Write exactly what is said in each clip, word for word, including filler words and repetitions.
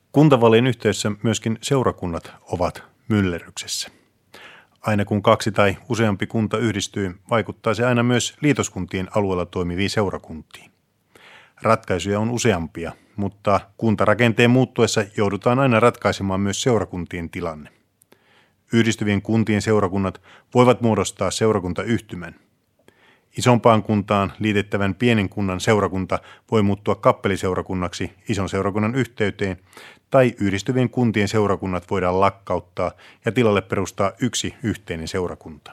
Kuntavaalien yhteydessä myöskin seurakunnat ovat myllerryksessä. Aina kun kaksi tai useampi kunta yhdistyy, vaikuttaa se aina myös liitoskuntien alueella toimiviin seurakuntiin. Ratkaisuja on useampia, mutta kuntarakenteen muuttuessa joudutaan aina ratkaisemaan myös seurakuntien tilanne. Yhdistyvien kuntien seurakunnat voivat muodostaa seurakuntayhtymän. Isompaan kuntaan liitettävän pienen kunnan seurakunta voi muuttua kappeliseurakunnaksi ison seurakunnan yhteyteen, tai yhdistyvien kuntien seurakunnat voidaan lakkauttaa ja tilalle perustaa yksi yhteinen seurakunta.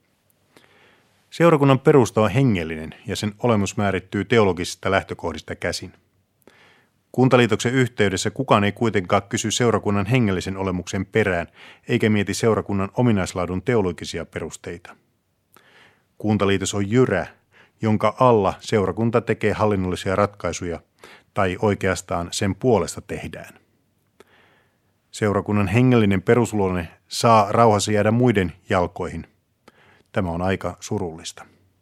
Seurakunnan perusta on hengellinen ja sen olemus määrittyy teologisista lähtökohdista käsin. Kuntaliitoksen yhteydessä kukaan ei kuitenkaan kysy seurakunnan hengellisen olemuksen perään eikä mieti seurakunnan ominaislaadun teologisia perusteita. Kuntaliitos on jyrä, jonka alla seurakunta tekee hallinnollisia ratkaisuja, tai oikeastaan sen puolesta tehdään. Seurakunnan hengellinen perusluonne saa rauhassa jäädä muiden jalkoihin. Tämä on aika surullista.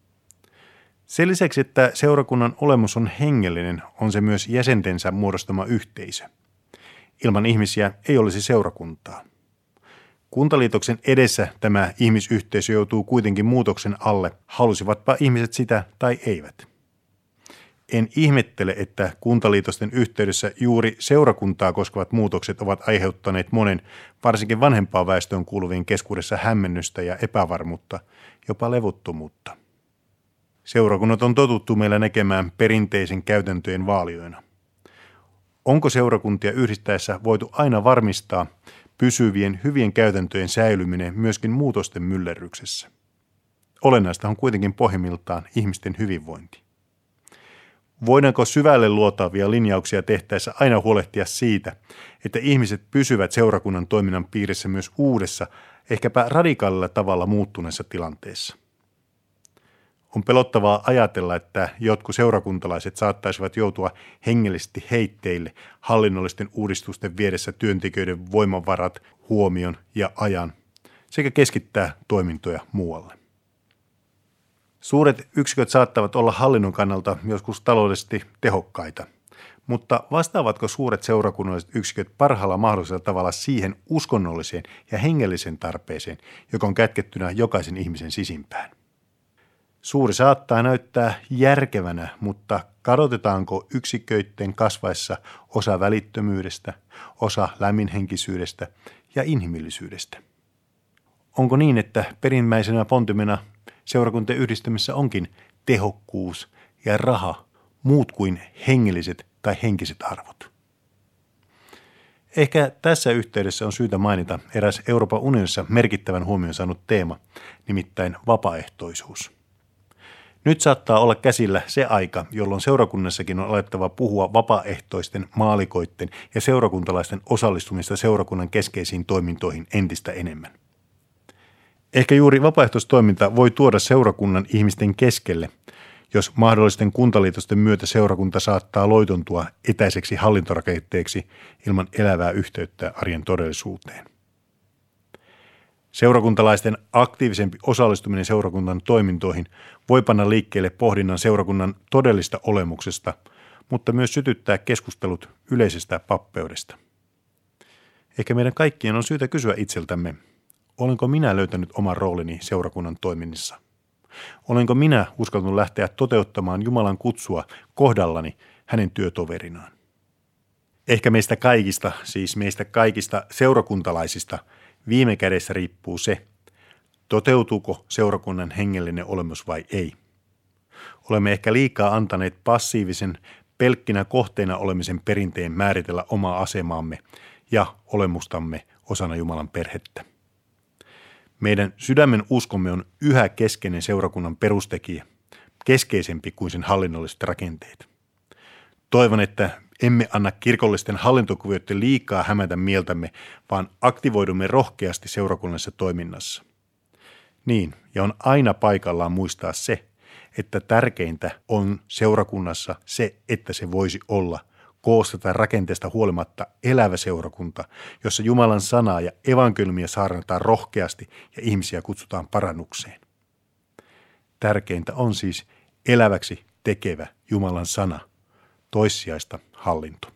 Sen lisäksi, että seurakunnan olemus on hengellinen, on se myös jäsentensä muodostama yhteisö. Ilman ihmisiä ei olisi seurakuntaa. Kuntaliitoksen edessä tämä ihmisyhteisö joutuu kuitenkin muutoksen alle, halusivatpa ihmiset sitä tai eivät. En ihmettele, että kuntaliitosten yhteydessä juuri seurakuntaa koskevat muutokset ovat aiheuttaneet monen, varsinkin vanhempaan väestöön kuuluvien keskuudessa hämmennystä ja epävarmuutta, jopa levottomuutta. Seurakunnat on totuttu meillä näkemään perinteisen käytäntöjen vaalioina. Onko seurakuntia yhdistäessä voitu aina varmistaa pysyvien hyvien käytäntöjen säilyminen myöskin muutosten myllerryksessä? Olennaista on kuitenkin pohjimmiltaan ihmisten hyvinvointi. Voidaanko syvälle luotaavia linjauksia tehtäessä aina huolehtia siitä, että ihmiset pysyvät seurakunnan toiminnan piirissä myös uudessa, ehkäpä radikaalilla tavalla muuttuneessa tilanteessa? On pelottavaa ajatella, että jotkut seurakuntalaiset saattaisivat joutua hengellisesti heitteille hallinnollisten uudistusten viedessä työntekijöiden voimavarat, huomion ja ajan sekä keskittää toimintoja muualle. Suuret yksiköt saattavat olla hallinnon kannalta joskus taloudellisesti tehokkaita, mutta vastaavatko suuret seurakunnalliset yksiköt parhaalla mahdollisella tavalla siihen uskonnolliseen ja hengelliseen tarpeeseen, joka on kätkettynä jokaisen ihmisen sisimpään? Suuri saattaa näyttää järkevänä, mutta kadotetaanko yksiköiden kasvaessa osa välittömyydestä, osa lämminhenkisyydestä ja inhimillisyydestä? Onko niin, että perimmäisenä pontimena seurakuntien yhdistymisessä onkin tehokkuus ja raha, muut kuin hengelliset tai henkiset arvot? Ehkä tässä yhteydessä on syytä mainita eräs Euroopan unionissa merkittävän huomion saanut teema, nimittäin vapaaehtoisuus. Nyt saattaa olla käsillä se aika, jolloin seurakunnassakin on alettava puhua vapaaehtoisten, maalikoitten ja seurakuntalaisten osallistumista seurakunnan keskeisiin toimintoihin entistä enemmän. Ehkä juuri vapaaehtoistoiminta voi tuoda seurakunnan ihmisten keskelle, jos mahdollisten kuntaliitosten myötä seurakunta saattaa loitontua etäiseksi hallintorakenteeksi ilman elävää yhteyttä arjen todellisuuteen. Seurakuntalaisten aktiivisempi osallistuminen seurakunnan toimintoihin voi panna liikkeelle pohdinnan seurakunnan todellista olemuksesta, mutta myös sytyttää keskustelut yleisestä pappeudesta. Ehkä meidän kaikkien on syytä kysyä itseltämme, olenko minä löytänyt oman roolini seurakunnan toiminnissa? Olenko minä uskaltanut lähteä toteuttamaan Jumalan kutsua kohdallani hänen työtoverinaan? Ehkä meistä kaikista, siis meistä kaikista seurakuntalaisista, viime kädessä riippuu se, toteutuuko seurakunnan hengellinen olemus vai ei. Olemme ehkä liikaa antaneet passiivisen, pelkkinä kohteena olemisen perinteen määritellä omaa asemaamme ja olemustamme osana Jumalan perhettä. Meidän sydämen uskomme on yhä keskeinen seurakunnan perustekijä, keskeisempi kuin sen hallinnolliset rakenteet. Toivon, että emme anna kirkollisten hallintokuvioiden liikaa hämätä mieltämme, vaan aktivoidumme rohkeasti seurakunnallisessa toiminnassa. Niin, ja on aina paikallaan muistaa se, että tärkeintä on seurakunnassa se, että se voisi olla koosta tai rakenteesta huolimatta elävä seurakunta, jossa Jumalan sanaa ja evankeliumia saarnataan rohkeasti ja ihmisiä kutsutaan parannukseen. Tärkeintä on siis eläväksi tekevä Jumalan sana, toissijaista hallinto.